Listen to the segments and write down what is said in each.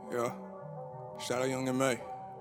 Yeah. Shout out Young M.A.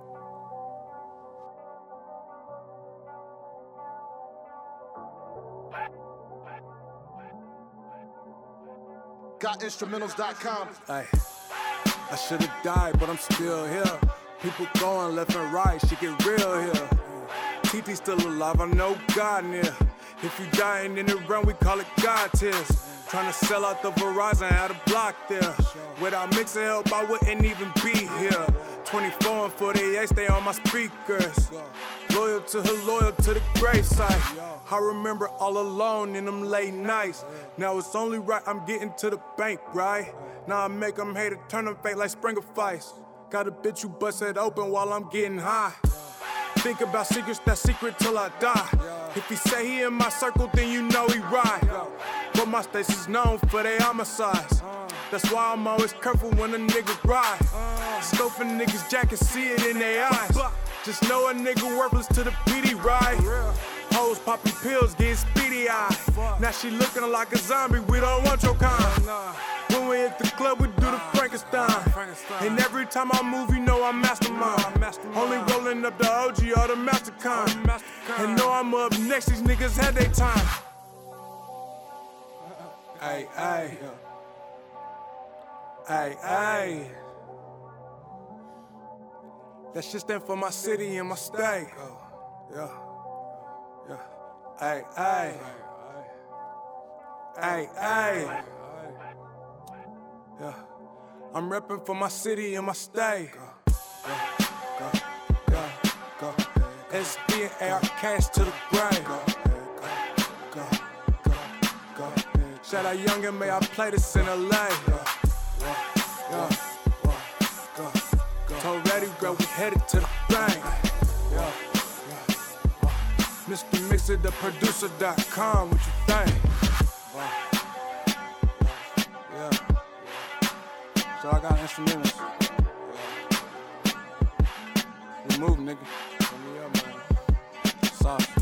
GotInstrumentals.com. Ay, I should've died, but I'm still here. People going left and right, shit get real here. TT still alive, I know God near. If you dying in the run, we call it God tears. Tryna sell out the Verizon, had a block there. Without mixing help, I wouldn't even be here. 24 and 48, stay on my speakers. Loyal to her, loyal to the grave site. I remember all alone in them late nights. Now it's only right I'm getting to the bank, right? Now I make them hate it, turn them fake like Springer fights. Got a bitch who bust it open while I'm getting high. Think about secrets, that secret till I die. If he say he in my circle, then you know he right. But my station's known for their homicides. That's why I'm always careful when a nigga ride. Scoping niggas' jackets, see it in their eyes. Just know a nigga worthless to the PD ride. Hoes popping pills, getting speedy eye. Now she looking like a zombie, we don't want your kind. When we hit the club, we do the Frankenstein. And every time I move, you know I'm mastermind. Only rolling up the OG or the Mastercon. And know I'm up next, these niggas had their time. Ay, ay. Ay, ay. That shit stand for my city and my state. Yeah. Yeah. Ay, ay. Ay, ay. Yeah. I'm reppin' for my city and my state. Go. SB and AR cash to the grave. Shout out Young M.A. I play this in LA. Told Ready, bro, we headed to the bank. Mr. Mixer, the producer.com, what you think? So I got instrumentals. We move, nigga. Turn me up, man. Soft.